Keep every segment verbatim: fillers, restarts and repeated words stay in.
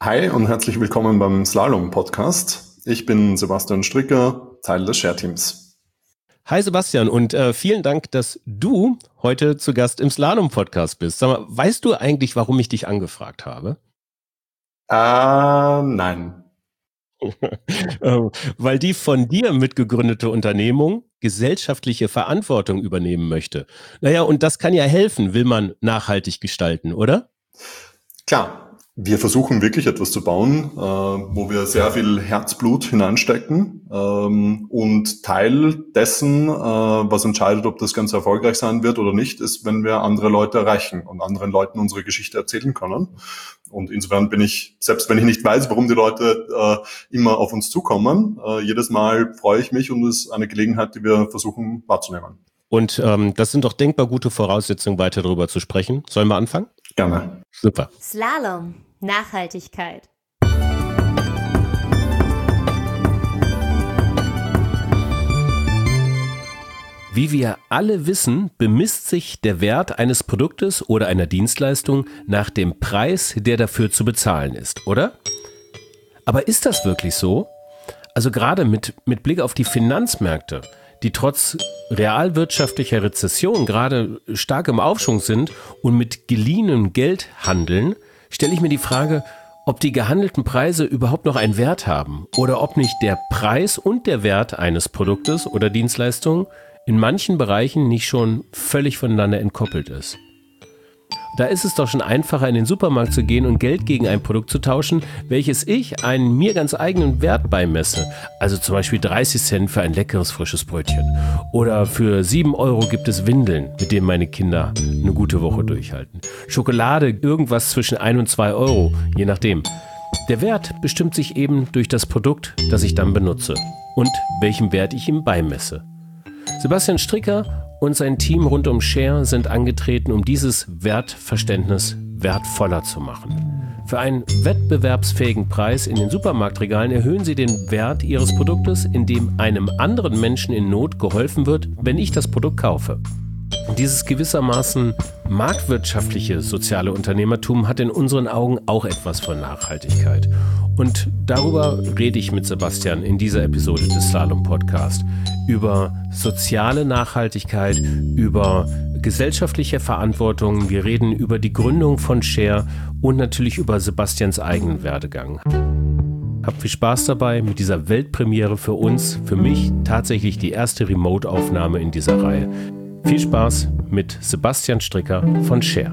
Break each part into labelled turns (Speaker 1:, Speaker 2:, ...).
Speaker 1: Hi und herzlich willkommen beim Slalom-Podcast. Ich bin Sebastian Stricker, Teil des Share-Teams.
Speaker 2: Hi Sebastian und äh, vielen Dank, dass du heute zu Gast im Slalom-Podcast bist. Sag mal, weißt du eigentlich, warum ich dich angefragt habe?
Speaker 1: Äh, nein.
Speaker 2: Weil die von dir mitgegründete Unternehmung gesellschaftliche Verantwortung übernehmen möchte. Naja, und das kann ja helfen, will man nachhaltig gestalten, oder?
Speaker 1: Klar. Wir versuchen wirklich etwas zu bauen, äh, wo wir sehr viel Herzblut hineinstecken. Ähm, und Teil dessen, äh, was entscheidet, ob das Ganze erfolgreich sein wird oder nicht, ist, wenn wir andere Leute erreichen und anderen Leuten unsere Geschichte erzählen können. Und insofern bin ich, selbst wenn ich nicht weiß, warum die Leute äh, immer auf uns zukommen, äh, jedes Mal freue ich mich und es ist eine Gelegenheit, die wir versuchen wahrzunehmen.
Speaker 2: Und ähm, das sind doch denkbar gute Voraussetzungen, weiter darüber zu sprechen. Sollen wir anfangen?
Speaker 1: Gerne.
Speaker 2: Super.
Speaker 3: Slalom. Nachhaltigkeit.
Speaker 2: Wie wir alle wissen, bemisst sich der Wert eines Produktes oder einer Dienstleistung nach dem Preis, der dafür zu bezahlen ist, oder? Aber ist das wirklich so? Also gerade mit, mit Blick auf die Finanzmärkte, die trotz realwirtschaftlicher Rezession gerade stark im Aufschwung sind und mit geliehenem Geld handeln, stelle ich mir die Frage, ob die gehandelten Preise überhaupt noch einen Wert haben oder ob nicht der Preis und der Wert eines Produktes oder Dienstleistung in manchen Bereichen nicht schon völlig voneinander entkoppelt ist. Da ist es doch schon einfacher, in den Supermarkt zu gehen und Geld gegen ein Produkt zu tauschen, welches ich einen mir ganz eigenen Wert beimesse. Also zum Beispiel dreißig Cent für ein leckeres, frisches Brötchen. Oder für sieben Euro gibt es Windeln, mit denen meine Kinder eine gute Woche durchhalten. Schokolade, irgendwas zwischen ein und zwei Euro, je nachdem. Der Wert bestimmt sich eben durch das Produkt, das ich dann benutze und welchem Wert ich ihm beimesse. Sebastian Stricker und sein Team rund um Share sind angetreten, um dieses Wertverständnis wertvoller zu machen. Für einen wettbewerbsfähigen Preis in den Supermarktregalen erhöhen sie den Wert ihres Produktes, indem einem anderen Menschen in Not geholfen wird, wenn ich das Produkt kaufe. Dieses gewissermaßen marktwirtschaftliche soziale Unternehmertum hat in unseren Augen auch etwas von Nachhaltigkeit. Und darüber rede ich mit Sebastian in dieser Episode des Slalom Podcast. Über soziale Nachhaltigkeit, über gesellschaftliche Verantwortung. Wir reden über die Gründung von Share und natürlich über Sebastians eigenen Werdegang. Habt viel Spaß dabei mit dieser Weltpremiere für uns, für mich tatsächlich die erste Remote-Aufnahme in dieser Reihe. Viel Spaß mit Sebastian Stricker von Share.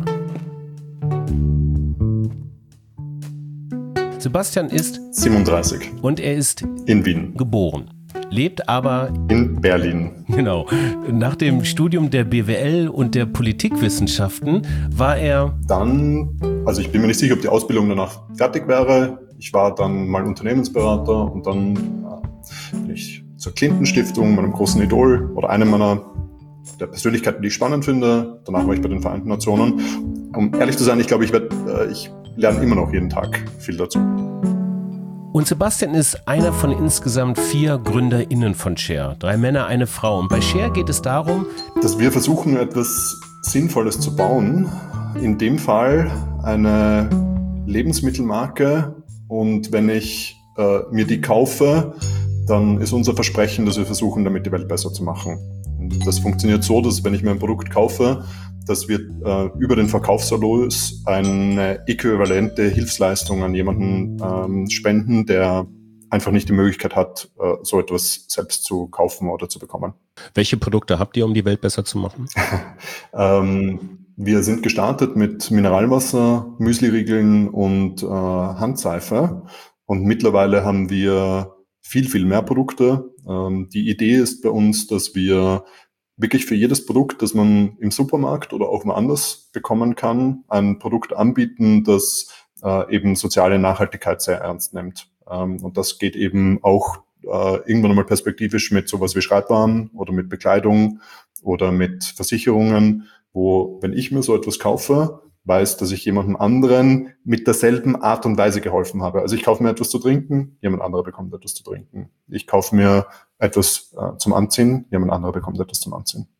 Speaker 2: Sebastian ist
Speaker 1: siebenunddreißig
Speaker 2: und er ist
Speaker 1: in Wien
Speaker 2: geboren, lebt aber
Speaker 1: in Berlin.
Speaker 2: Genau. Nach dem Studium der B W L und der Politikwissenschaften war er
Speaker 1: Dann, also ich bin mir nicht sicher, ob die Ausbildung danach fertig wäre. Ich war dann mal Unternehmensberater und dann äh, bin ich zur Clinton-Stiftung, meinem großen Idol oder einem meiner der Persönlichkeiten, die ich spannend finde. Danach war ich bei den Vereinten Nationen. Um ehrlich zu sein, ich glaube, ich, werd, äh, ich lerne immer noch jeden Tag viel dazu.
Speaker 2: Und Sebastian ist einer von insgesamt vier GründerInnen von Share. Drei Männer, eine Frau. Und bei Share geht es darum,
Speaker 1: dass wir versuchen, etwas Sinnvolles zu bauen. In dem Fall eine Lebensmittelmarke. Und wenn ich äh, mir die kaufe, dann ist unser Versprechen, dass wir versuchen, damit die Welt besser zu machen. Und das funktioniert so, dass wenn ich mir ein Produkt kaufe, dass wir äh, über den Verkaufserlös eine äquivalente Hilfsleistung an jemanden ähm, spenden, der einfach nicht die Möglichkeit hat, äh, so etwas selbst zu kaufen oder zu bekommen.
Speaker 2: Welche Produkte habt ihr, um die Welt besser zu machen?
Speaker 1: ähm, wir sind gestartet mit Mineralwasser, Müsliriegeln und äh, Handseife. Und mittlerweile haben wir viel, viel mehr Produkte. Ähm, die Idee ist bei uns, dass wir wirklich für jedes Produkt, das man im Supermarkt oder auch woanders bekommen kann, ein Produkt anbieten, das äh, eben soziale Nachhaltigkeit sehr ernst nimmt. Ähm, und das geht eben auch äh, irgendwann einmal perspektivisch mit sowas wie Schreibwaren oder mit Bekleidung oder mit Versicherungen, wo, wenn ich mir so etwas kaufe, weiß, dass ich jemandem anderen mit derselben Art und Weise geholfen habe. Also ich kaufe mir etwas zu trinken, jemand anderer bekommt etwas zu trinken. Ich kaufe mir etwas äh, zum Anziehen, jemand anderer bekommt etwas zum Anziehen.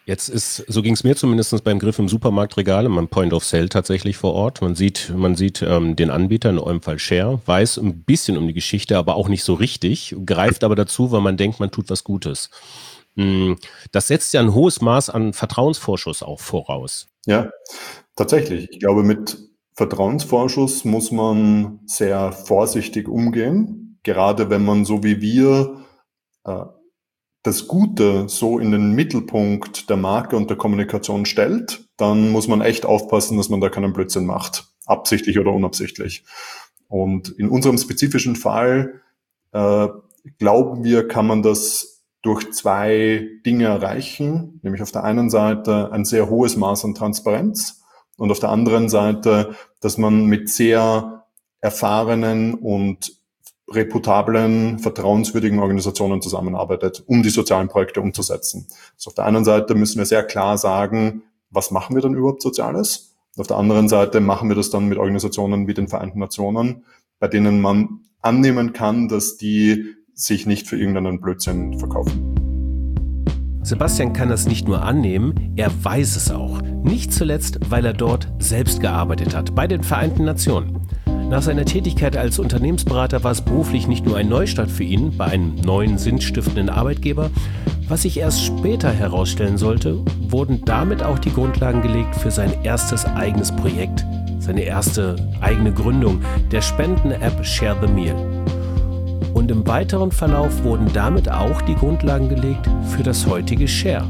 Speaker 2: Jetzt ist, so ging es mir zumindest beim Griff im Supermarktregal, im Point of Sale tatsächlich vor Ort. Man sieht, man sieht ähm, den Anbieter, in eurem Fall Share, weiß ein bisschen um die Geschichte, aber auch nicht so richtig, greift aber dazu, weil man denkt, man tut was Gutes. Das setzt ja ein hohes Maß an Vertrauensvorschuss auch voraus.
Speaker 1: Ja, tatsächlich. Ich glaube, mit Vertrauensvorschuss muss man sehr vorsichtig umgehen, gerade wenn man so wie wir äh, das Gute so in den Mittelpunkt der Marke und der Kommunikation stellt, dann muss man echt aufpassen, dass man da keinen Blödsinn macht, absichtlich oder unabsichtlich. Und in unserem spezifischen Fall äh, glauben wir, kann man das durch zwei Dinge erreichen, nämlich auf der einen Seite ein sehr hohes Maß an Transparenz und auf der anderen Seite, dass man mit sehr erfahrenen und reputablen, vertrauenswürdigen Organisationen zusammenarbeitet, um die sozialen Projekte umzusetzen. Also auf der einen Seite müssen wir sehr klar sagen, was machen wir dann überhaupt Soziales? Und auf der anderen Seite machen wir das dann mit Organisationen wie den Vereinten Nationen, bei denen man annehmen kann, dass die sich nicht für irgendeinen Blödsinn verkaufen.
Speaker 2: Sebastian kann das nicht nur annehmen, er weiß es auch. Nicht zuletzt, weil er dort selbst gearbeitet hat, bei den Vereinten Nationen. Nach seiner Tätigkeit als Unternehmensberater war es beruflich nicht nur ein Neustart für ihn bei einem neuen, sinnstiftenden Arbeitgeber. Was sich erst später herausstellen sollte, wurden damit auch die Grundlagen gelegt für sein erstes eigenes Projekt, seine erste eigene Gründung, der Spenden-App Share the Meal. Und im weiteren Verlauf wurden damit auch die Grundlagen gelegt für das heutige Share.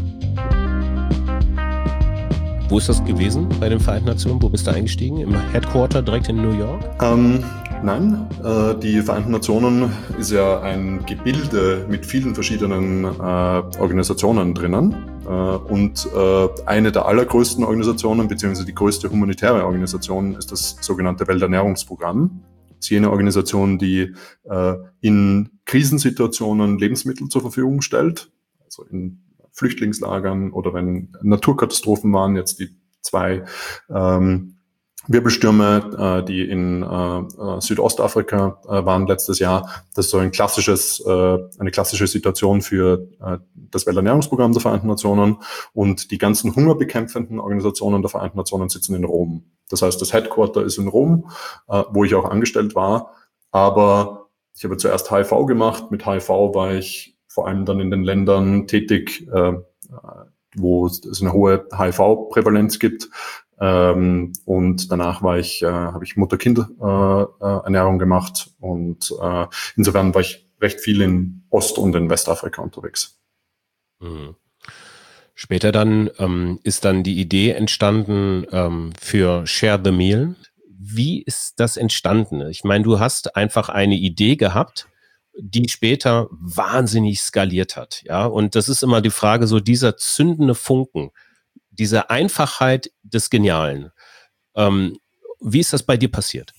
Speaker 2: Wo ist das gewesen bei den Vereinten Nationen? Wo bist du eingestiegen? Im Headquarter direkt in New York?
Speaker 1: Ähm, nein, äh, die Vereinten Nationen ist ja ein Gebilde mit vielen verschiedenen äh, Organisationen drinnen. Äh, und äh, eine der allergrößten Organisationen, beziehungsweise die größte humanitäre Organisation, ist das sogenannte Welternährungsprogramm. Das ist jene Organisation, die äh, in Krisensituationen Lebensmittel zur Verfügung stellt, also in Flüchtlingslagern oder wenn Naturkatastrophen waren, jetzt die zwei ähm, Wirbelstürme, äh, die in äh, Südostafrika äh, waren letztes Jahr. Das ist so ein klassisches, äh, eine klassische Situation für äh, das Welternährungsprogramm der Vereinten Nationen, und die ganzen hungerbekämpfenden Organisationen der Vereinten Nationen sitzen in Rom. Das heißt, das Headquarter ist in Rom, äh, wo ich auch angestellt war, aber ich habe zuerst H I V gemacht. Mit H I V war ich vor allem dann in den Ländern tätig, äh, wo es eine hohe H I V-Prävalenz gibt. Ähm, und danach war ich, äh, habe ich Mutter-Kind-Ernährung äh, gemacht, und äh, insofern war ich recht viel in Ost- und in Westafrika unterwegs.
Speaker 2: Mhm. Später dann ähm, ist dann die Idee entstanden ähm, für Share the Meal. Wie ist das entstanden? Ich meine, du hast einfach eine Idee gehabt, die später wahnsinnig skaliert hat. Ja, und das ist immer die Frage, so dieser zündende Funken, diese Einfachheit des Genialen. Ähm, wie ist das bei dir passiert?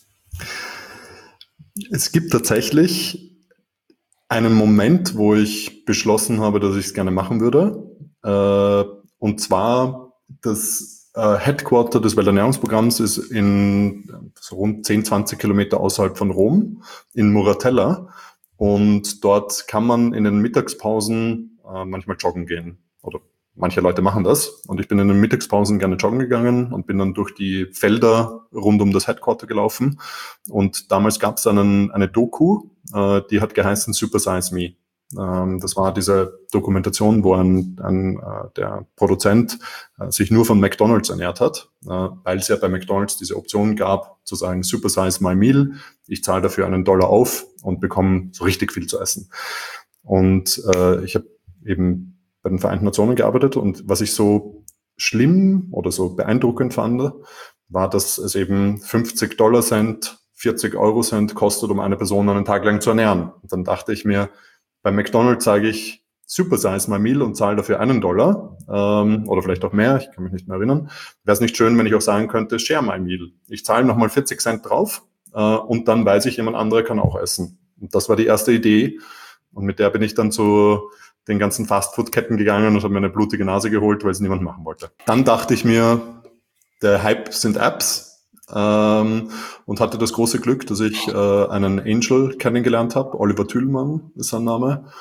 Speaker 1: Es gibt tatsächlich einen Moment, wo ich beschlossen habe, dass ich es gerne machen würde. Äh, und zwar das äh, Headquarter des Welternährungsprogramms ist in so rund zehn, zwanzig Kilometer außerhalb von Rom, in Muratella. Und dort kann man in den Mittagspausen äh, manchmal joggen gehen. Oder manche Leute machen das. Und ich bin in den Mittagspausen gerne joggen gegangen und bin dann durch die Felder rund um das Headquarter gelaufen. Und damals gab es einen, eine Doku, äh, die hat geheißen Super Size Me. Ähm, das war diese Dokumentation, wo ein, ein, äh, der Produzent äh, sich nur von McDonald's ernährt hat, äh, weil es ja bei McDonald's diese Option gab, zu sagen, Super Size My Meal, ich zahle dafür einen Dollar auf und bekomme so richtig viel zu essen. Und äh, ich habe eben bei den Vereinten Nationen gearbeitet, und was ich so schlimm oder so beeindruckend fand, war, dass es eben fünfzig Dollar Cent, vierzig Euro Cent kostet, um eine Person einen Tag lang zu ernähren. Und dann dachte ich mir, bei McDonald's sage ich Super Size My Meal und zahle dafür einen Dollar ähm, oder vielleicht auch mehr, ich kann mich nicht mehr erinnern. Wäre es nicht schön, wenn ich auch sagen könnte, Share My Meal. Ich zahle nochmal vierzig Cent drauf äh, und dann weiß ich, jemand anderer kann auch essen. Und das war die erste Idee, und mit der bin ich dann zu den ganzen Fastfood-Ketten gegangen und habe mir eine blutige Nase geholt, weil es niemand machen wollte. Dann dachte ich mir, der Hype sind Apps, ähm, und hatte das große Glück, dass ich äh, einen Angel kennengelernt habe. Oliver Thülmann ist sein Name.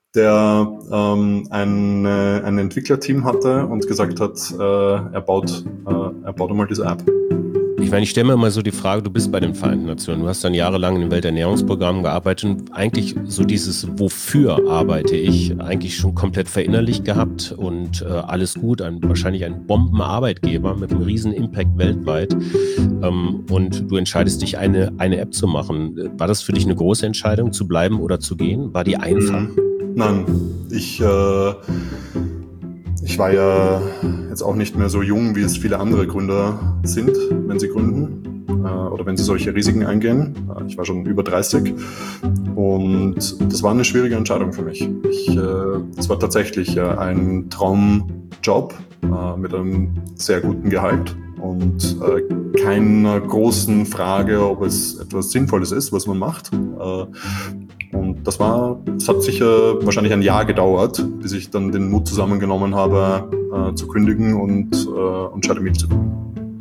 Speaker 1: der ähm, ein, äh, ein Entwicklerteam hatte und gesagt hat, äh, er baut, äh, er baut einmal diese App.
Speaker 2: Ich meine, ich stelle mir immer so die Frage, du bist bei den Vereinten Nationen, du hast dann jahrelang in den Welternährungsprogrammen gearbeitet und eigentlich so dieses Wofür arbeite ich eigentlich schon komplett verinnerlicht gehabt und äh, alles gut, ein, wahrscheinlich ein Bombenarbeitgeber mit einem riesen Impact weltweit ähm, und du entscheidest dich, eine, eine App zu machen. War das für dich eine große Entscheidung, zu bleiben oder zu gehen? War die einfach?
Speaker 1: Nein, ich... Äh Ich war ja jetzt auch nicht mehr so jung, wie es viele andere Gründer sind, wenn sie gründen äh, oder wenn sie solche Risiken eingehen. Äh, ich war schon über dreißig und das war eine schwierige Entscheidung für mich. Ich, äh, das war tatsächlich äh, ein Traumjob äh, mit einem sehr guten Gehalt und äh, keiner großen Frage, ob es etwas Sinnvolles ist, was man macht. Äh, Und das war, es hat sicher wahrscheinlich ein Jahr gedauert, bis ich dann den Mut zusammengenommen habe, äh, zu kündigen und, äh, und Share the Meal zu gründen.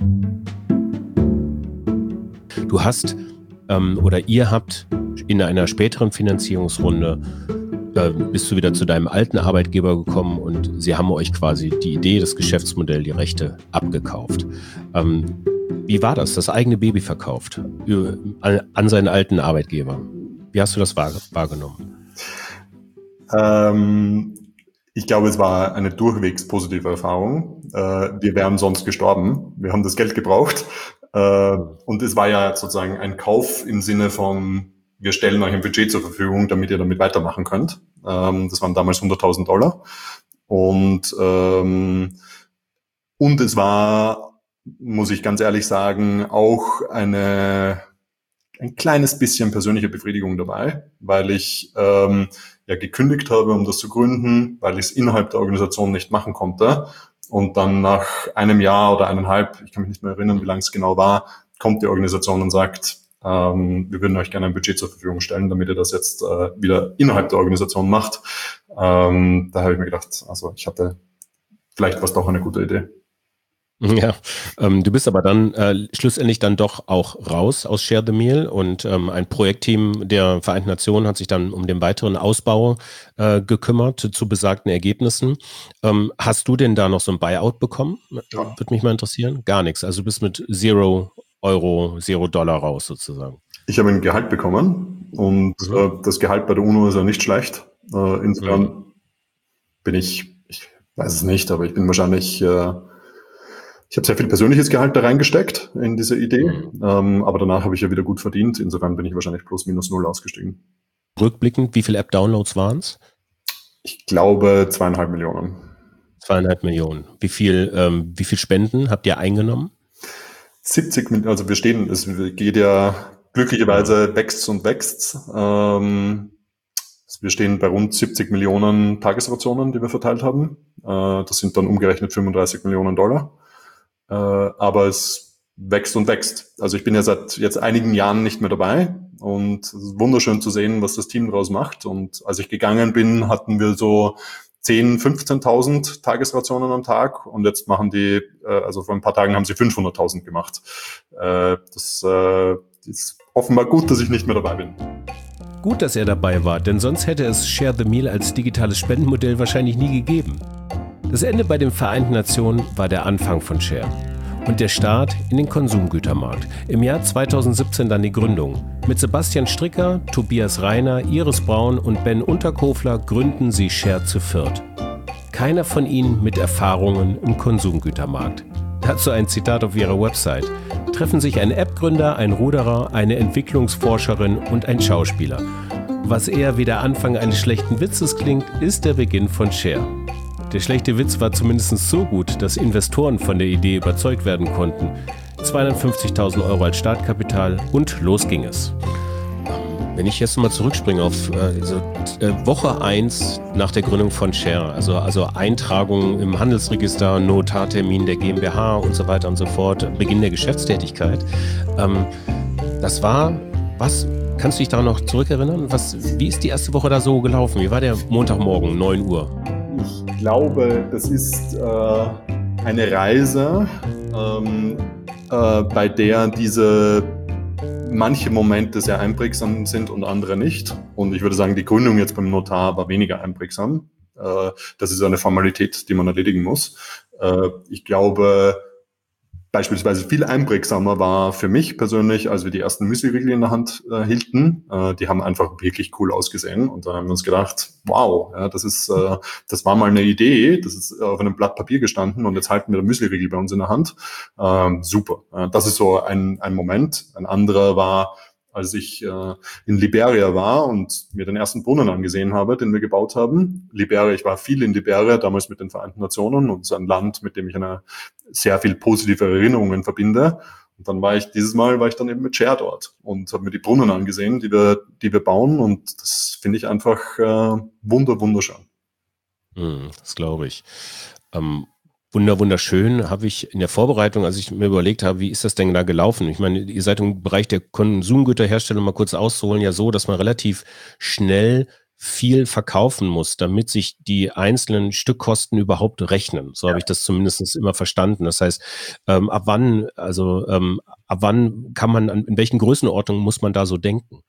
Speaker 2: Du hast ähm, oder ihr habt in einer späteren Finanzierungsrunde, äh, bist du wieder zu deinem alten Arbeitgeber gekommen und sie haben euch quasi die Idee, das Geschäftsmodell, die Rechte abgekauft. Ähm, wie war das, das eigene Baby verkauft an, an seinen alten Arbeitgeber? Wie hast du das wahr, wahrgenommen?
Speaker 1: Ähm, ich glaube, es war eine durchwegs positive Erfahrung. Äh, wir wären sonst gestorben. Wir haben das Geld gebraucht. Äh, und es war ja sozusagen ein Kauf im Sinne von, wir stellen euch ein Budget zur Verfügung, damit ihr damit weitermachen könnt. Ähm, das waren damals hunderttausend Dollar. Und, ähm, und es war, muss ich ganz ehrlich sagen, auch eine... ein kleines bisschen persönliche Befriedigung dabei, weil ich ähm, ja gekündigt habe, um das zu gründen, weil ich es innerhalb der Organisation nicht machen konnte. Und dann nach einem Jahr oder eineinhalb, ich kann mich nicht mehr erinnern, wie lange es genau war, kommt die Organisation und sagt, ähm, wir würden euch gerne ein Budget zur Verfügung stellen, damit ihr das jetzt äh, wieder innerhalb der Organisation macht. Ähm, da habe ich mir gedacht, also ich hatte, vielleicht war es doch eine gute Idee.
Speaker 2: Ja, ähm, du bist aber dann äh, schlussendlich dann doch auch raus aus Share the Meal und ähm, ein Projektteam der Vereinten Nationen hat sich dann um den weiteren Ausbau äh, gekümmert zu, zu besagten Ergebnissen. Ähm, hast du denn da noch so ein Buyout bekommen?
Speaker 1: Ja.
Speaker 2: Würde mich mal interessieren. Gar nichts. Also du bist mit Zero Euro, Zero Dollar raus sozusagen.
Speaker 1: Ich habe ein Gehalt bekommen und mhm. äh, das Gehalt bei der UNO ist ja nicht schlecht. Äh, insofern mhm. bin ich, ich weiß es nicht, aber ich bin wahrscheinlich... Äh, Ich habe sehr viel persönliches Gehalt da reingesteckt in diese Idee, mhm. ähm, aber danach habe ich ja wieder gut verdient. Insofern bin ich wahrscheinlich plus minus null ausgestiegen.
Speaker 2: Rückblickend, wie viele App-Downloads waren es?
Speaker 1: Ich glaube zweieinhalb Millionen.
Speaker 2: Zweieinhalb Millionen. Wie viel, ähm, wie viel Spenden habt ihr eingenommen?
Speaker 1: siebzig Millionen, also wir stehen, es geht ja glücklicherweise, wächst und wächst. Ähm, wir stehen bei rund siebzig Millionen Tagesrationen, die wir verteilt haben. Äh, das sind dann umgerechnet fünfunddreißig Millionen Dollar. Äh, aber es wächst und wächst. Also ich bin ja seit jetzt einigen Jahren nicht mehr dabei und es ist wunderschön zu sehen, was das Team daraus macht. Und als ich gegangen bin, hatten wir so zehntausend, fünfzehntausend Tagesrationen am Tag und jetzt machen die, äh, also vor ein paar Tagen haben sie fünfhunderttausend gemacht. Äh, das äh, ist offenbar gut, dass ich nicht mehr dabei bin.
Speaker 2: Gut, dass er dabei war, denn sonst hätte es Share the Meal als digitales Spendenmodell wahrscheinlich nie gegeben. Das Ende bei den Vereinten Nationen war der Anfang von Share und der Start in den Konsumgütermarkt. Im Jahr zweitausendsiebzehn dann die Gründung. Mit Sebastian Stricker, Tobias Reiner, Iris Braun und Ben Unterkofler gründen sie Share zu viert. Keiner von ihnen mit Erfahrungen im Konsumgütermarkt. Dazu ein Zitat auf ihrer Website. Treffen sich ein App-Gründer, ein Ruderer, eine Entwicklungsforscherin und ein Schauspieler. Was eher wie der Anfang eines schlechten Witzes klingt, ist der Beginn von Share. Der schlechte Witz war zumindest so gut, dass Investoren von der Idee überzeugt werden konnten. zweihundertfünfzigtausend Euro als Startkapital und los ging es. Wenn ich jetzt mal zurückspringe auf äh, so, äh, Woche eins nach der Gründung von Share, also, also Eintragung im Handelsregister, Notartermin der GmbH und so weiter und so fort, Beginn der Geschäftstätigkeit, ähm, das war, was, kannst du dich daran noch zurückerinnern? Was, wie ist die erste Woche da so gelaufen? Wie war der Montagmorgen, neun Uhr?
Speaker 1: Ich glaube, das ist äh, eine Reise, ähm, äh, bei der diese manche Momente sehr einprägsam sind und andere nicht. Und ich würde sagen, die Gründung jetzt beim Notar war weniger einprägsam. Äh, das ist eine Formalität, die man erledigen muss. Äh, ich glaube, beispielsweise viel einprägsamer war für mich persönlich, als wir die ersten Müsli-Riegel in der Hand äh, hielten. Äh, die haben einfach wirklich cool ausgesehen. Und da haben wir uns gedacht, wow, ja, das ist, äh, das war mal eine Idee, das ist auf einem Blatt Papier gestanden und jetzt halten wir den Müsli-Riegel bei uns in der Hand. Ähm, super. Äh, das ist so ein, ein Moment. Ein anderer war, als ich äh, in Liberia war und mir den ersten Brunnen angesehen habe, den wir gebaut haben. Liberia, ich war viel in Liberia, damals mit den Vereinten Nationen, und es ist ein Land, mit dem ich eine sehr viel positive Erinnerungen verbinde. Und dann war ich, dieses Mal war ich dann eben mit Share dort und habe mir die Brunnen angesehen, die wir, die wir bauen, und das finde ich einfach äh, wunder, wunderschön.
Speaker 2: Hm, das glaube ich. Ähm, Wunder, wunderschön, habe ich in der Vorbereitung, als ich mir überlegt habe, wie ist das denn da gelaufen? Ich meine, ihr seid im Bereich der Konsumgüterherstellung, mal kurz auszuholen, ja so, dass man relativ schnell viel verkaufen muss, damit sich die einzelnen Stückkosten überhaupt rechnen. So habe ich das zumindest immer verstanden. Das heißt, ähm, ab wann, also ähm, ab wann kann man, an, in welchen Größenordnungen muss man da so denken?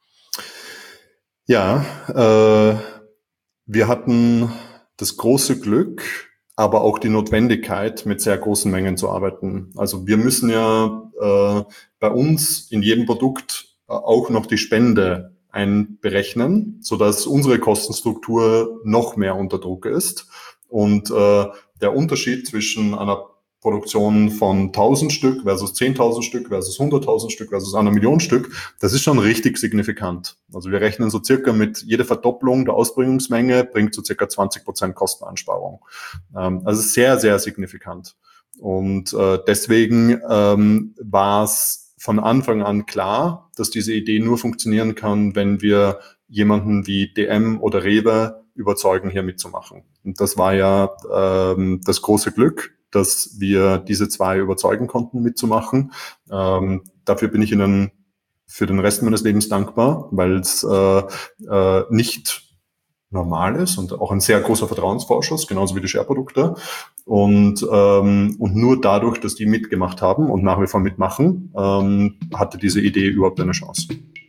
Speaker 1: Ja, äh, wir hatten das große Glück, aber auch die Notwendigkeit, mit sehr großen Mengen zu arbeiten. Also wir müssen ja äh, bei uns in jedem Produkt äh, auch noch die Spende einberechnen, sodass unsere Kostenstruktur noch mehr unter Druck ist. Und äh, der Unterschied zwischen einer Produktion von tausend Stück versus zehntausend Stück versus hunderttausend Stück versus einer Million Stück, das ist schon richtig signifikant. Also wir rechnen so circa mit jeder Verdopplung der Ausbringungsmenge bringt so circa zwanzig Prozent Kosteneinsparung. Ähm, also sehr, sehr signifikant. Und äh, deswegen ähm, war es von Anfang an klar, dass diese Idee nur funktionieren kann, wenn wir jemanden wie D M oder Rewe überzeugen, hier mitzumachen. Und das war ja ähm, das große Glück, dass wir diese zwei überzeugen konnten, mitzumachen. Ähm, dafür bin ich Ihnen für den Rest meines Lebens dankbar, weil es äh, äh, nicht normal ist und auch ein sehr großer Vertrauensvorschuss, genauso wie die Share-Produkte. Und, ähm, und nur dadurch, dass die mitgemacht haben und nach wie vor mitmachen, ähm, hatte diese Idee überhaupt eine Chance.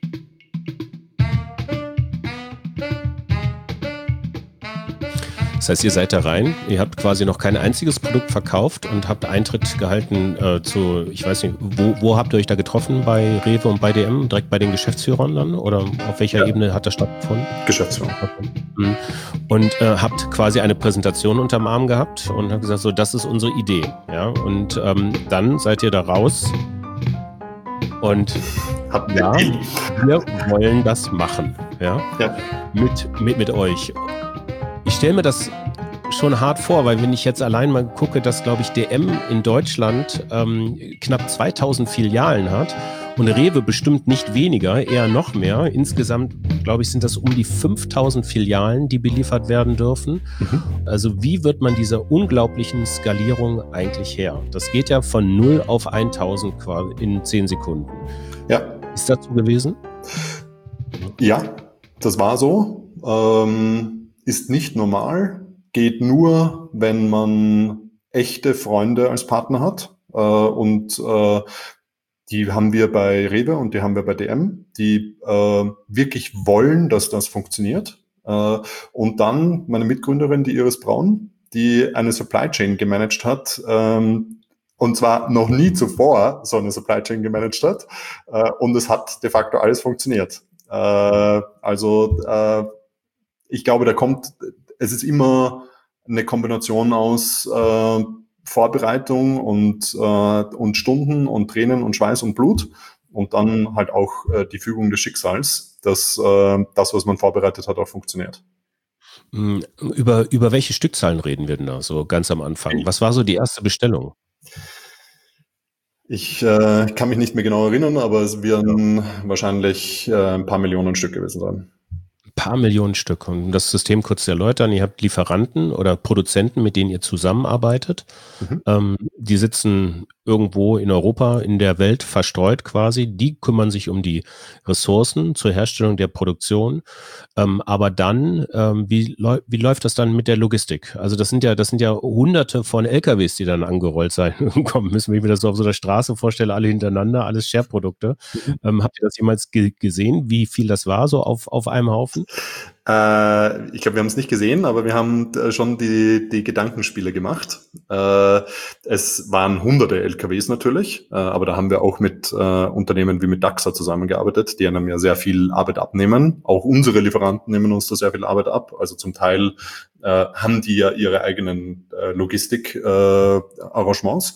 Speaker 2: Das heißt, ihr seid da rein, ihr habt quasi noch kein einziges Produkt verkauft und habt Eintritt gehalten äh, zu, ich weiß nicht, wo, wo habt ihr euch da getroffen, bei Rewe und bei D M? Direkt bei den Geschäftsführern dann? Oder auf welcher ja. Ebene hat das stattgefunden?
Speaker 1: Geschäftsführer.
Speaker 2: Mhm. Und äh, habt quasi eine Präsentation unterm Arm gehabt und habt gesagt, so, das ist unsere Idee. Ja? Und ähm, dann seid ihr da raus und habt ja, wir wollen das machen. Ja? Ja. Mit, mit, mit euch. Ich stelle mir das schon hart vor, weil wenn ich jetzt allein mal gucke, dass, glaube ich, D M in Deutschland ähm, knapp zweitausend Filialen hat und Rewe bestimmt nicht weniger, eher noch mehr. Insgesamt, glaube ich, sind das um die fünftausend Filialen, die beliefert werden dürfen. Mhm. Also wie wird man dieser unglaublichen Skalierung eigentlich her? Das geht ja von null auf tausend quasi in zehn Sekunden.
Speaker 1: Ja.
Speaker 2: Ist das so gewesen?
Speaker 1: Ja, das war so. Ähm Ist nicht normal, geht nur, wenn man echte Freunde als Partner hat. Äh, und äh, die haben wir bei Rewe und die haben wir bei D M, die äh, wirklich wollen, dass das funktioniert. Äh, und dann meine Mitgründerin, die Iris Braun, die eine Supply Chain gemanagt hat, ähm, und zwar noch nie zuvor so eine Supply Chain gemanagt hat. Äh, und es hat de facto alles funktioniert. Äh, also äh, Ich glaube, da kommt, es ist immer eine Kombination aus äh, Vorbereitung und, äh, und Stunden und Tränen und Schweiß und Blut und dann halt auch äh, die Fügung des Schicksals, dass äh, das, was man vorbereitet hat, auch funktioniert.
Speaker 2: Über, über welche Stückzahlen reden wir denn da so ganz am Anfang? Was war so die erste Bestellung?
Speaker 1: Ich äh, kann mich nicht mehr genau erinnern, aber es werden ja. wahrscheinlich äh, ein paar Millionen Stück gewesen sein.
Speaker 2: Paar Millionen Stück. Um das System kurz zu erläutern, ihr habt Lieferanten oder Produzenten, mit denen ihr zusammenarbeitet. Mhm. Ähm, die sitzen irgendwo in Europa, in der Welt verstreut quasi. Die kümmern sich um die Ressourcen zur Herstellung der Produktion. Ähm, aber dann, ähm, wie, läu- wie läuft das dann mit der Logistik? Also das sind ja, das sind ja hunderte von L K Ws, die dann angerollt sein kommen müssen. Wenn ich mir das so auf so einer Straße vorstelle, alle hintereinander, alles Share-Produkte. Ähm, habt ihr das jemals ge gesehen, wie viel das war, so auf, auf einem Haufen?
Speaker 1: Äh, ich glaube, wir haben es nicht gesehen, aber wir haben äh, schon die, die Gedankenspiele gemacht. Äh, es waren hunderte L K Ws natürlich, äh, aber da haben wir auch mit äh, Unternehmen wie mit Daxa zusammengearbeitet, die einem ja sehr viel Arbeit abnehmen. Auch unsere Lieferanten nehmen uns da sehr viel Arbeit ab. Also zum Teil äh, haben die ja ihre eigenen äh, Logistik-Arrangements.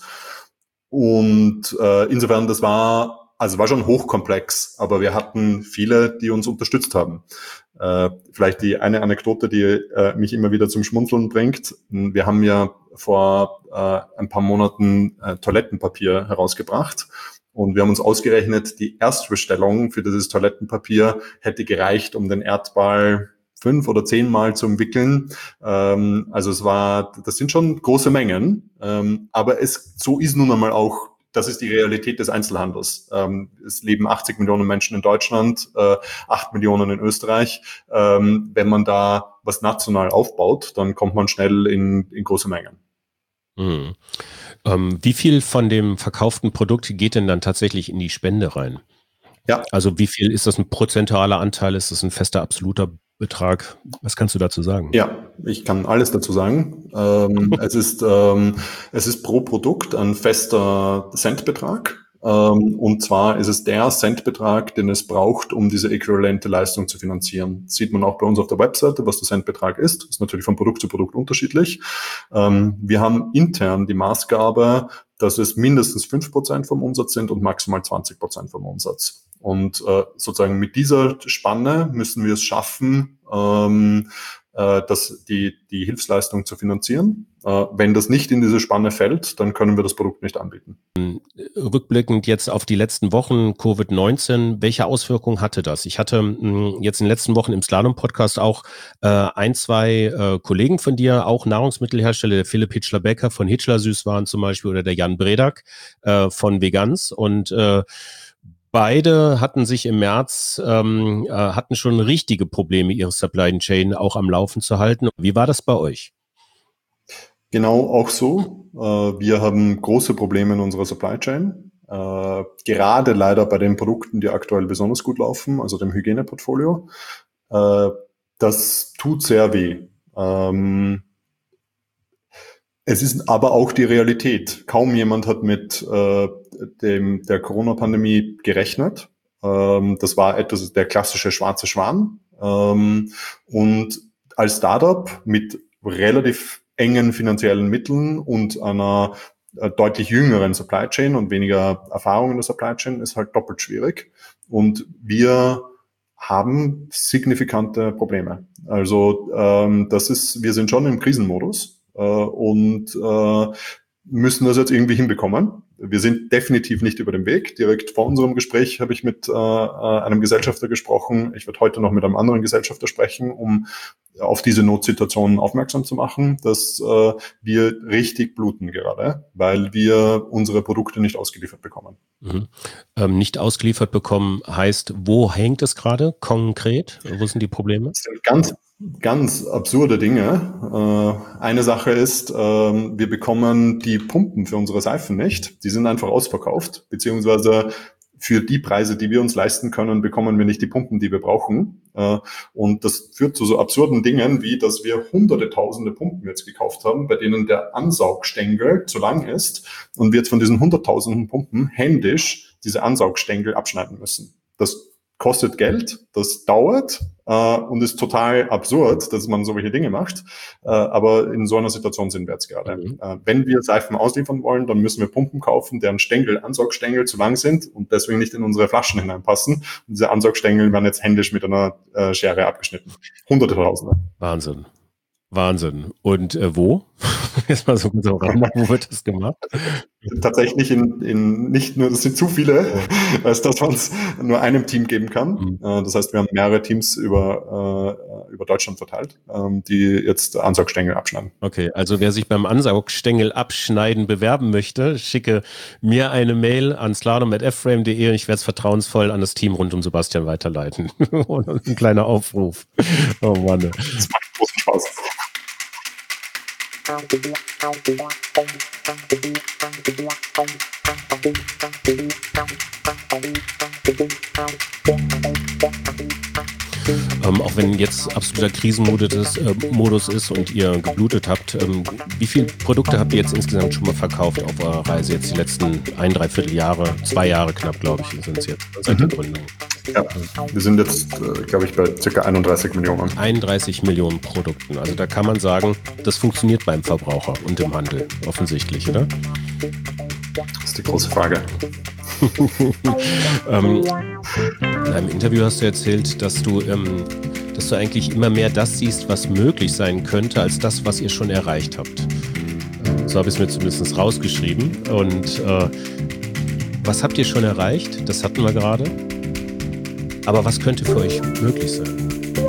Speaker 1: Und äh, insofern, das war, also war schon hochkomplex, aber wir hatten viele, die uns unterstützt haben. Äh, vielleicht die eine Anekdote, die äh, mich immer wieder zum Schmunzeln bringt. Wir haben ja vor äh, ein paar Monaten äh, Toilettenpapier herausgebracht und wir haben uns ausgerechnet, die Erstbestellung für dieses Toilettenpapier hätte gereicht, um den Erdball fünf oder zehnmal zu umwickeln. Ähm, also es war, das sind schon große Mengen, ähm, aber es so ist nun einmal auch. Das ist die Realität des Einzelhandels. Ähm, es leben achtzig Millionen Menschen in Deutschland, äh, acht Millionen in Österreich. Ähm, wenn man da was national aufbaut, dann kommt man schnell in, in große Mengen.
Speaker 2: Mhm. Ähm, wie viel von dem verkauften Produkt geht denn dann tatsächlich in die Spende rein?
Speaker 1: Ja.
Speaker 2: Also wie viel ist das ein prozentualer Anteil? Ist das ein fester, absoluter Betrag? Was kannst du dazu sagen?
Speaker 1: Ja, ich kann alles dazu sagen. Ähm, es ist, ähm, es ist pro Produkt ein fester Centbetrag. Ähm, und zwar ist es der Centbetrag, den es braucht, um diese äquivalente Leistung zu finanzieren. Das sieht man auch bei uns auf der Webseite, was der Centbetrag ist. Das ist natürlich von Produkt zu Produkt unterschiedlich. Ähm, wir haben intern die Maßgabe, dass es mindestens fünf Prozent vom Umsatz sind und maximal zwanzig Prozent vom Umsatz. Und äh, sozusagen mit dieser Spanne müssen wir es schaffen, ähm, äh, das, die, die Hilfsleistung zu finanzieren. Äh, wenn das nicht in diese Spanne fällt, dann können wir das Produkt nicht anbieten.
Speaker 2: Rückblickend jetzt auf die letzten Wochen Covid neunzehn, welche Auswirkungen hatte das? Ich hatte mh, jetzt in den letzten Wochen im Slalom-Podcast auch äh, ein, zwei äh, Kollegen von dir, auch Nahrungsmittelhersteller, der Philipp Hitschler-Becker von Hitschler Süßwaren zum Beispiel oder der Jan Bredak äh, von Veganz und äh, beide hatten sich im März, ähm, äh, hatten schon richtige Probleme, ihre Supply Chain auch am Laufen zu halten. Wie war das bei euch?
Speaker 1: Genau auch so. Äh, wir haben große Probleme in unserer Supply Chain. Äh, gerade leider bei den Produkten, die aktuell besonders gut laufen, also dem Hygieneportfolio. Äh, das tut sehr weh. Ähm, Es ist aber auch die Realität. Kaum jemand hat mit äh, dem, der Corona-Pandemie gerechnet. Ähm, das war etwas, der klassische schwarze Schwan. Ähm, und als Startup mit relativ engen finanziellen Mitteln und einer äh, deutlich jüngeren Supply Chain und weniger Erfahrung in der Supply Chain ist halt doppelt schwierig. Und wir haben signifikante Probleme. Also ähm, das ist, wir sind schon im Krisenmodus äh, und äh, müssen das jetzt irgendwie hinbekommen. Wir sind definitiv nicht über dem Weg. Direkt vor unserem Gespräch habe ich mit äh, einem Gesellschafter gesprochen. Ich werde heute noch mit einem anderen Gesellschafter sprechen, um auf diese Notsituation aufmerksam zu machen, dass äh, wir richtig bluten gerade, weil wir unsere Produkte nicht ausgeliefert bekommen.
Speaker 2: Mhm. Ähm, nicht ausgeliefert bekommen heißt, wo hängt es gerade konkret? Wo sind die Probleme?
Speaker 1: Das sind ganz, ganz absurde Dinge. Äh, eine Sache ist, äh, wir bekommen die Pumpen für unsere Seifen nicht. Die sind einfach ausverkauft, beziehungsweise für die Preise, die wir uns leisten können, bekommen wir nicht die Pumpen, die wir brauchen. Äh, und das führt zu so absurden Dingen, wie dass wir hunderte, tausende Pumpen jetzt gekauft haben, bei denen der Ansaugstängel zu lang ist und wir jetzt von diesen hunderttausenden Pumpen händisch diese Ansaugstängel abschneiden müssen. Das kostet Geld, das dauert äh, und ist total absurd, dass man solche Dinge macht. Äh, aber in so einer Situation sind wir jetzt gerade.
Speaker 2: Mhm.
Speaker 1: Äh, wenn wir Seifen ausliefern wollen, dann müssen wir Pumpen kaufen, deren Stängel, Ansaugstängel zu lang sind und deswegen nicht in unsere Flaschen hineinpassen. Und diese Ansaugstängel werden jetzt händisch mit einer äh, Schere abgeschnitten. Hunderte Tausende.
Speaker 2: Wahnsinn. Wahnsinn. Und äh, wo? Jetzt mal so kurz auch ran, wo wird das gemacht?
Speaker 1: Tatsächlich in, in nicht nur, das sind zu viele, als dass man es nur einem Team geben kann.
Speaker 2: Mhm.
Speaker 1: Äh, das heißt, wir haben mehrere Teams über, äh, über Deutschland verteilt, ähm, die jetzt Ansaugstängel abschneiden.
Speaker 2: Okay, also wer sich beim Ansaugstängel abschneiden bewerben möchte, schicke mir eine Mail an slalom at f frame punkt de und ich werde es vertrauensvoll an das Team rund um Sebastian weiterleiten. Und ein kleiner Aufruf. Oh Mann.
Speaker 1: Das macht großen Spaß.
Speaker 2: Ähm, auch wenn jetzt absoluter Krisenmodus ist, äh, Modus ist und ihr geblutet habt, ähm, wie viele Produkte habt ihr jetzt insgesamt schon mal verkauft auf eurer Reise? Jetzt die letzten ein, dreiviertel Jahre, zwei Jahre knapp, glaube ich, sind es jetzt seit der Gründung.
Speaker 1: Ja, wir sind jetzt, äh, glaube ich, bei ca. einunddreißig Millionen.
Speaker 2: einunddreißig Millionen Produkten. Also da kann man sagen, das funktioniert beim Verbraucher und im Handel, offensichtlich, oder?
Speaker 1: Das ist die große Frage.
Speaker 2: ähm, in einem Interview hast du erzählt, dass du, ähm, dass du eigentlich immer mehr das siehst, was möglich sein könnte, als das, was ihr schon erreicht habt. So habe ich es mir zumindest rausgeschrieben. Und äh, was habt ihr schon erreicht? Das hatten wir gerade. Aber was könnte für euch möglich sein?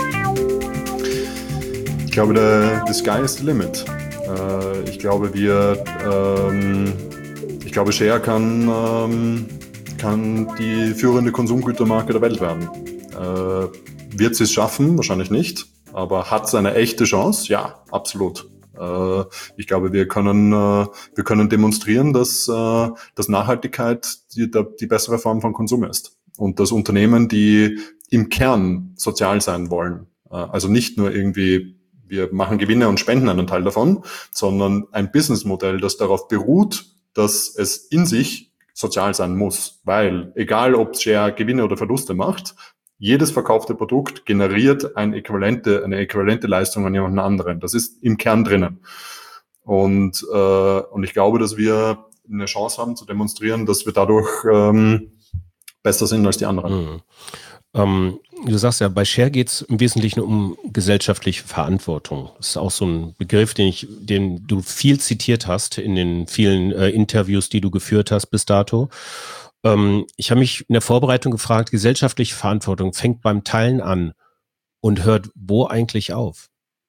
Speaker 1: Ich glaube, der, the sky is the limit. Äh, ich glaube, wir, ähm, ich glaube, Share kann, ähm, kann die führende Konsumgütermarke der Welt werden. Äh, wird sie es schaffen? Wahrscheinlich nicht. Aber hat es eine echte Chance? Ja, absolut. Äh, ich glaube, wir können, äh, wir können demonstrieren, dass, äh, dass Nachhaltigkeit die, die bessere Form von Konsum ist. Und dass Unternehmen, die im Kern sozial sein wollen, äh, also nicht nur irgendwie, wir machen Gewinne und spenden einen Teil davon, sondern ein Businessmodell, das darauf beruht, dass es in sich sozial sein muss. Weil, egal ob Share Gewinne oder Verluste macht, jedes verkaufte Produkt generiert eine äquivalente, eine äquivalente Leistung an jemanden anderen. Das ist im Kern drinnen. Und, äh, und ich glaube, dass wir eine Chance haben zu demonstrieren, dass wir dadurch ähm, besser sind als die anderen.
Speaker 2: Mhm. Ähm, du sagst ja, bei Share geht es im Wesentlichen um gesellschaftliche Verantwortung. Das ist auch so ein Begriff, den ich, den du viel zitiert hast in den vielen äh, Interviews, die du geführt hast bis dato. Ähm, ich habe mich in der Vorbereitung gefragt, gesellschaftliche Verantwortung fängt beim Teilen an und hört wo eigentlich auf?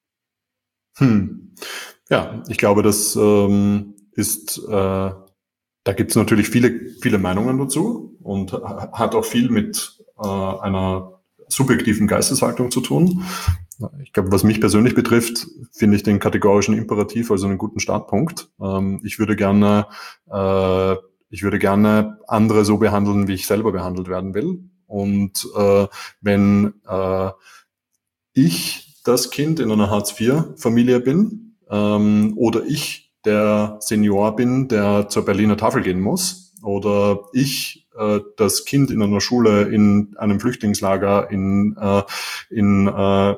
Speaker 1: Hm. Ja, ich glaube, das ähm, ist, äh, da gibt es natürlich viele, viele Meinungen dazu und hat auch viel mit äh, einer subjektiven Geisteshaltung zu tun. Ich glaube, was mich persönlich betrifft, finde ich den kategorischen Imperativ also einen guten Startpunkt. Ähm, ich würde gerne, äh, ich würde gerne andere so behandeln, wie ich selber behandelt werden will. Und äh, wenn äh, ich das Kind in einer Hartz vier Familie bin ähm, oder ich der Senior bin, der zur Berliner Tafel gehen muss, oder ich äh, das Kind in einer Schule in einem Flüchtlingslager in, äh, in äh,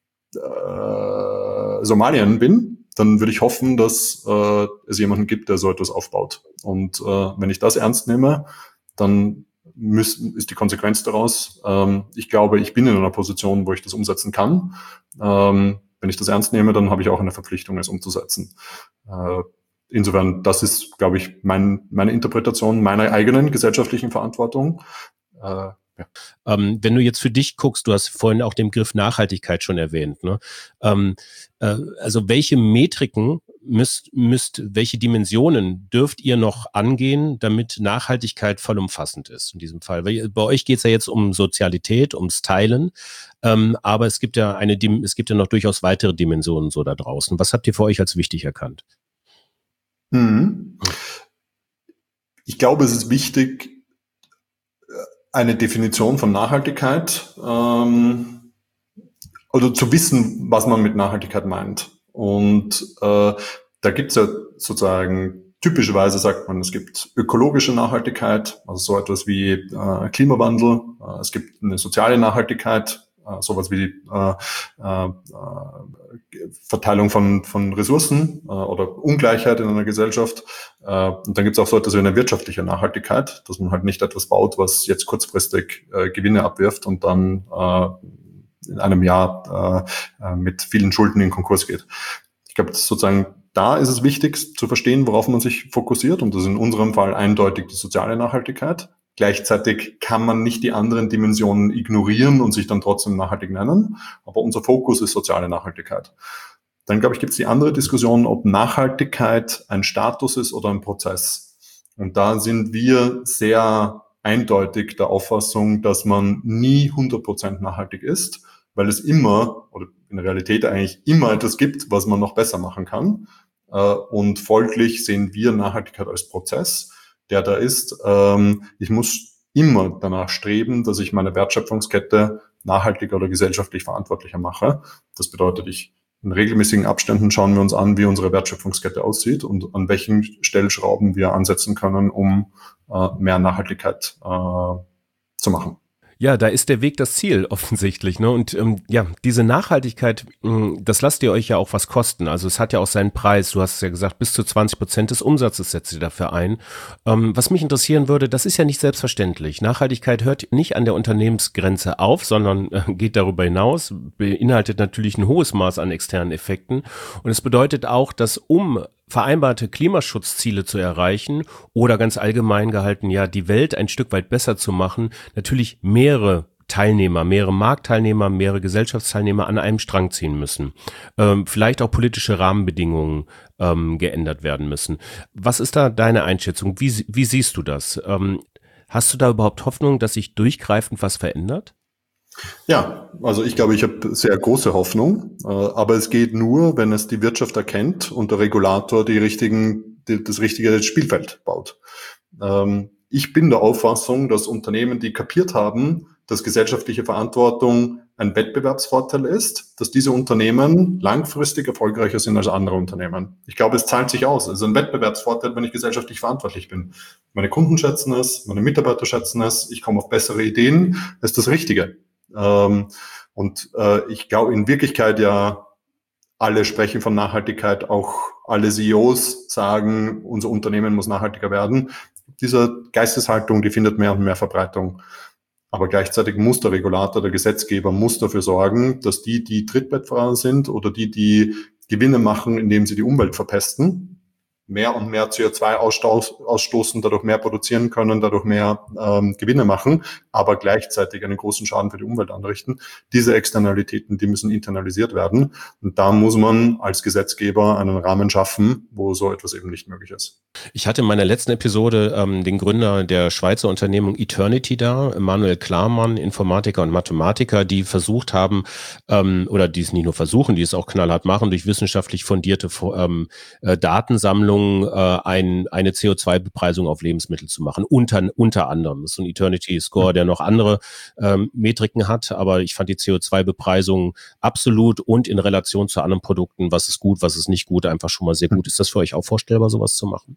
Speaker 1: äh, Somalien bin, dann würde ich hoffen, dass äh, es jemanden gibt, der so etwas aufbaut. Und äh, wenn ich das ernst nehme, dann müssen, ist die Konsequenz daraus, ähm, ich glaube, ich bin in einer Position, wo ich das umsetzen kann. Ähm, wenn ich das ernst nehme, dann habe ich auch eine Verpflichtung, es umzusetzen. Äh, insofern, das ist, glaube ich, mein, meine Interpretation meiner eigenen gesellschaftlichen Verantwortung. Äh, ja.
Speaker 2: Ähm, wenn du jetzt für dich guckst, du hast vorhin auch den Begriff Nachhaltigkeit schon erwähnt, ne? Ähm, äh, also welche Metriken müsst, müsst, welche Dimensionen dürft ihr noch angehen, damit Nachhaltigkeit vollumfassend ist in diesem Fall? Weil bei euch geht es ja jetzt um Sozialität, ums Teilen, ähm, aber es gibt ja eine, es gibt ja noch durchaus weitere Dimensionen so da draußen. Was habt ihr für euch als wichtig erkannt?
Speaker 1: Mhm. Ich glaube, es ist wichtig, eine Definition von Nachhaltigkeit ähm, oder zu wissen, was man mit Nachhaltigkeit meint. Und äh, da gibt es ja sozusagen, typischerweise sagt man, es gibt ökologische Nachhaltigkeit, also so etwas wie äh, Klimawandel, äh, es gibt eine soziale Nachhaltigkeit, äh, sowas wie äh, äh, Verteilung von, von Ressourcen äh, oder Ungleichheit in einer Gesellschaft. Äh, und dann gibt es auch so etwas wie eine wirtschaftliche Nachhaltigkeit, dass man halt nicht etwas baut, was jetzt kurzfristig äh, Gewinne abwirft und dann äh, in einem Jahr äh, mit vielen Schulden in Konkurs geht. Ich glaube, sozusagen da ist es wichtig zu verstehen, worauf man sich fokussiert. Und das ist in unserem Fall eindeutig die soziale Nachhaltigkeit. Gleichzeitig kann man nicht die anderen Dimensionen ignorieren und sich dann trotzdem nachhaltig nennen. Aber unser Fokus ist soziale Nachhaltigkeit. Dann, glaube ich, gibt es die andere Diskussion, ob Nachhaltigkeit ein Status ist oder ein Prozess. Und da sind wir sehr eindeutig der Auffassung, dass man nie hundert Prozent nachhaltig ist, weil es immer, oder in der Realität eigentlich immer etwas gibt, was man noch besser machen kann. Und folglich sehen wir Nachhaltigkeit als Prozess, der da ist. Ich muss immer danach streben, dass ich meine Wertschöpfungskette nachhaltiger oder gesellschaftlich verantwortlicher mache. Das bedeutet, ich in regelmäßigen Abständen schauen wir uns an, wie unsere Wertschöpfungskette aussieht und an welchen Stellschrauben wir ansetzen können, um äh, mehr Nachhaltigkeit äh, zu machen.
Speaker 2: Ja, da ist der Weg das Ziel offensichtlich, ne? Und ähm, ja, diese Nachhaltigkeit, mh, das lasst ihr euch ja auch was kosten. Also es hat ja auch seinen Preis. Du hast es ja gesagt, bis zu zwanzig Prozent des Umsatzes setzt ihr dafür ein. Ähm, was mich interessieren würde, das ist ja nicht selbstverständlich. Nachhaltigkeit hört nicht an der Unternehmensgrenze auf, sondern äh, geht darüber hinaus, beinhaltet natürlich ein hohes Maß an externen Effekten. Und es bedeutet auch, dass um vereinbarte Klimaschutzziele zu erreichen oder ganz allgemein gehalten, ja, die Welt ein Stück weit besser zu machen, natürlich mehrere Teilnehmer, mehrere Marktteilnehmer, mehrere Gesellschaftsteilnehmer an einem Strang ziehen müssen. Ähm, vielleicht auch politische Rahmenbedingungen ähm, geändert werden müssen. Was ist da deine Einschätzung? Wie, wie siehst du das? Ähm, hast du da überhaupt Hoffnung, dass sich durchgreifend was verändert?
Speaker 1: Ja, also ich glaube, ich habe sehr große Hoffnung, aber es geht nur, wenn es die Wirtschaft erkennt und der Regulator die richtigen, die, das richtige Spielfeld baut. Ich bin der Auffassung, dass Unternehmen, die kapiert haben, dass gesellschaftliche Verantwortung ein Wettbewerbsvorteil ist, dass diese Unternehmen langfristig erfolgreicher sind als andere Unternehmen. Ich glaube, es zahlt sich aus. Es ist ein Wettbewerbsvorteil, wenn ich gesellschaftlich verantwortlich bin. Meine Kunden schätzen es, meine Mitarbeiter schätzen es, ich komme auf bessere Ideen, das ist das Richtige. Und ich glaube in Wirklichkeit ja, alle sprechen von Nachhaltigkeit, auch alle C E Os sagen, unser Unternehmen muss nachhaltiger werden. Diese Geisteshaltung, die findet mehr und mehr Verbreitung. Aber gleichzeitig muss der Regulator, der Gesetzgeber, muss dafür sorgen, dass die, die Trittbettfahrer sind oder die, die Gewinne machen, indem sie die Umwelt verpesten, mehr und mehr C O zwei ausstoßen, dadurch mehr produzieren können, dadurch mehr ähm, Gewinne machen, aber gleichzeitig einen großen Schaden für die Umwelt anrichten. Diese Externalitäten, die müssen internalisiert werden. Und da muss man als Gesetzgeber einen Rahmen schaffen, wo so etwas eben nicht möglich ist.
Speaker 2: Ich hatte in meiner letzten Episode ähm, den Gründer der Schweizer Unternehmung Eternity da, Manuel Klarmann, Informatiker und Mathematiker, die versucht haben, ähm, oder die es nicht nur versuchen, die es auch knallhart machen, durch wissenschaftlich fundierte ähm, äh, Datensammlungen ein, eine C O zwei Bepreisung auf Lebensmittel zu machen, unter, unter anderem. Das ist so ein Eternity Score, der noch andere ähm, Metriken hat, aber ich fand die C O zwei Bepreisung absolut und in Relation zu anderen Produkten, was ist gut, was ist nicht gut, einfach schon mal sehr gut. Ist das für euch auch vorstellbar, sowas zu machen?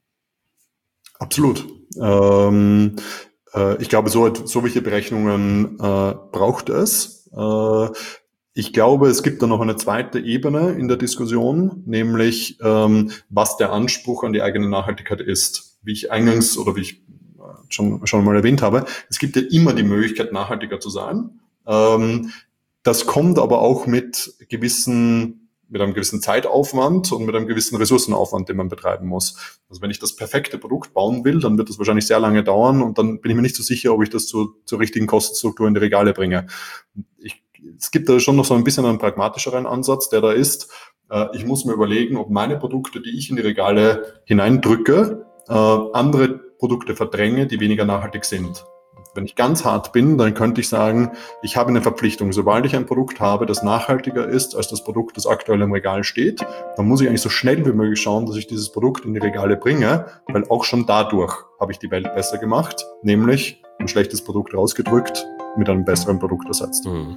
Speaker 1: Absolut. Ähm, äh, ich glaube, so, so welche Berechnungen äh, braucht es. Äh, Ich glaube, es gibt da noch eine zweite Ebene in der Diskussion, nämlich ähm, was der Anspruch an die eigene Nachhaltigkeit ist. Wie ich eingangs oder wie ich schon schon mal erwähnt habe, es gibt ja immer die Möglichkeit, nachhaltiger zu sein. Ähm, das kommt aber auch mit gewissen mit einem gewissen Zeitaufwand und mit einem gewissen Ressourcenaufwand, den man betreiben muss. Also wenn ich das perfekte Produkt bauen will, dann wird das wahrscheinlich sehr lange dauern und dann bin ich mir nicht so sicher, ob ich das zu, zur richtigen Kostenstruktur in die Regale bringe. Ich Es gibt da schon noch so ein bisschen einen pragmatischeren Ansatz, der da ist, äh, ich muss mir überlegen, ob meine Produkte, die ich in die Regale hineindrücke, äh, andere Produkte verdränge, die weniger nachhaltig sind. Wenn ich ganz hart bin, dann könnte ich sagen, ich habe eine Verpflichtung. Sobald ich ein Produkt habe, das nachhaltiger ist als das Produkt, das aktuell im Regal steht, dann muss ich eigentlich so schnell wie möglich schauen, dass ich dieses Produkt in die Regale bringe, weil auch schon dadurch habe ich die Welt besser gemacht, nämlich ein schlechtes Produkt rausgedrückt, mit einem besseren Produkt ersetzt.
Speaker 2: Mhm.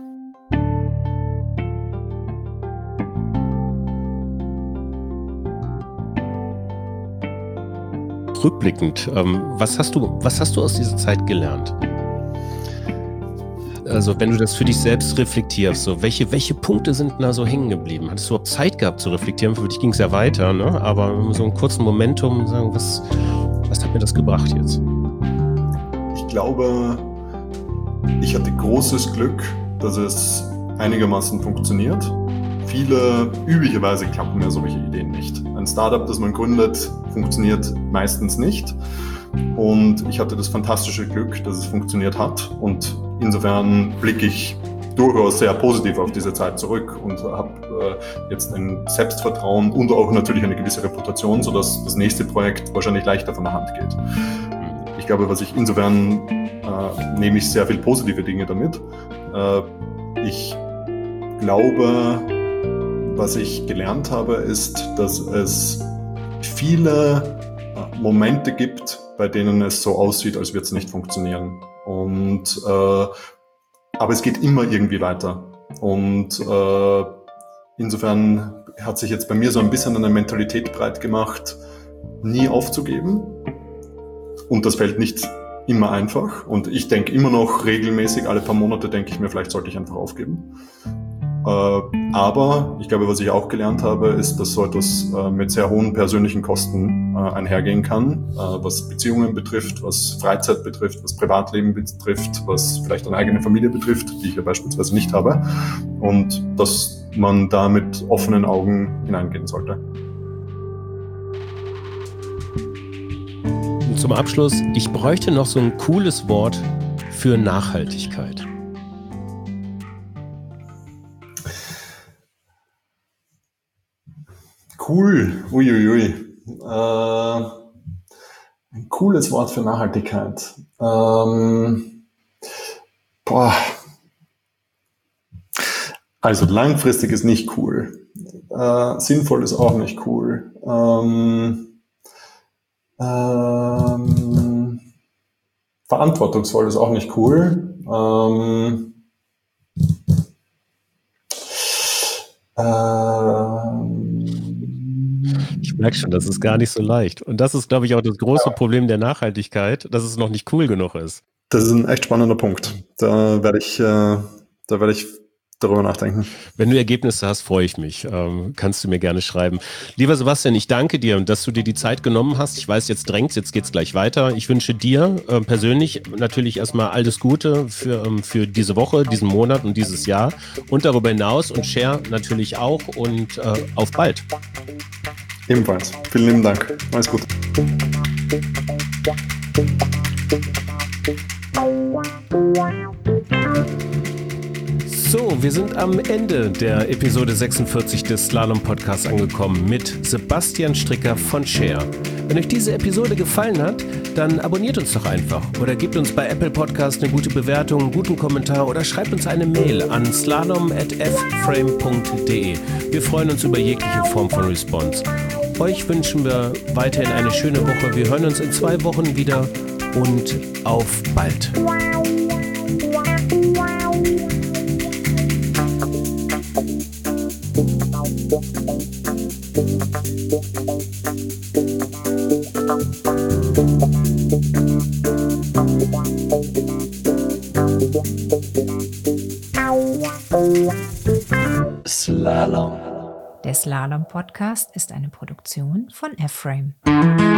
Speaker 2: Rückblickend, ähm, was hast du, was hast du aus dieser Zeit gelernt? Also wenn du das für dich selbst reflektierst, so welche, welche Punkte sind da so hängen geblieben? Hattest du überhaupt Zeit gehabt zu reflektieren? Für dich ging es ja weiter, ne? Aber so einen kurzen Momentum, sagen, was, was hat mir das gebracht jetzt?
Speaker 1: Ich glaube, ich hatte großes Glück, dass es einigermaßen funktioniert. Viele, üblicherweise klappen ja solche Ideen nicht. Ein Startup, das man gründet, funktioniert meistens nicht. Und ich hatte das fantastische Glück, dass es funktioniert hat. Und insofern blicke ich durchaus sehr positiv auf diese Zeit zurück und habe äh, jetzt ein Selbstvertrauen und auch natürlich eine gewisse Reputation, sodass das nächste Projekt wahrscheinlich leichter von der Hand geht. Ich glaube, was ich insofern äh, nehme ich sehr viel positive Dinge damit. Äh, ich glaube, was ich gelernt habe, ist, dass es viele äh, Momente gibt, bei denen es so aussieht, als würde es nicht funktionieren. Und äh, aber es geht immer irgendwie weiter. Und äh, insofern hat sich jetzt bei mir so ein bisschen eine Mentalität breit gemacht, nie aufzugeben. Und das fällt nicht immer einfach. Und ich denke immer noch regelmäßig, alle paar Monate denke ich mir, vielleicht sollte ich einfach aufgeben. Äh, aber ich glaube, was ich auch gelernt habe, ist, dass so etwas äh, mit sehr hohen persönlichen Kosten äh, einhergehen kann, äh, was Beziehungen betrifft, was Freizeit betrifft, was Privatleben betrifft, was vielleicht eine eigene Familie betrifft, die ich ja beispielsweise nicht habe. Und dass man da mit offenen Augen hineingehen sollte.
Speaker 2: Und zum Abschluss, ich bräuchte noch so ein cooles Wort für Nachhaltigkeit.
Speaker 1: Cool, uiuiui. Äh, ein cooles Wort für Nachhaltigkeit. Ähm, boah. Also langfristig ist nicht cool. Äh, sinnvoll ist auch nicht cool. Ähm, ähm, verantwortungsvoll ist auch nicht cool. Ähm,
Speaker 2: Ich merke schon, das ist gar nicht so leicht. Und das ist, glaube ich, auch das große Problem der Nachhaltigkeit, dass es noch nicht cool genug ist.
Speaker 1: Das ist ein echt spannender Punkt. Da werde ich, äh, da werde ich darüber nachdenken.
Speaker 2: Wenn du Ergebnisse hast, freue ich mich. Ähm, kannst du mir gerne schreiben. Lieber Sebastian, ich danke dir, dass du dir die Zeit genommen hast. Ich weiß, jetzt drängt's, jetzt geht's gleich weiter. Ich wünsche dir äh, persönlich natürlich erstmal alles Gute für, ähm, für diese Woche, diesen Monat und dieses Jahr und darüber hinaus und Share natürlich auch und äh, auf bald.
Speaker 1: Ebenfalls. Vielen lieben Dank. Alles gut.
Speaker 2: So, wir sind am Ende der Episode sechsundvierzig des Slalom Podcasts angekommen mit Sebastian Stricker von Share. Wenn euch diese Episode gefallen hat, dann abonniert uns doch einfach oder gebt uns bei Apple Podcast eine gute Bewertung, einen guten Kommentar oder schreibt uns eine Mail an slalom at f frame punkt de. Wir freuen uns über jegliche Form von Response. Euch wünschen wir weiterhin eine schöne Woche. Wir hören uns in zwei Wochen wieder und auf bald.
Speaker 4: Slalom.
Speaker 5: Der Slalom Podcast ist eine Produktion von F-Frame.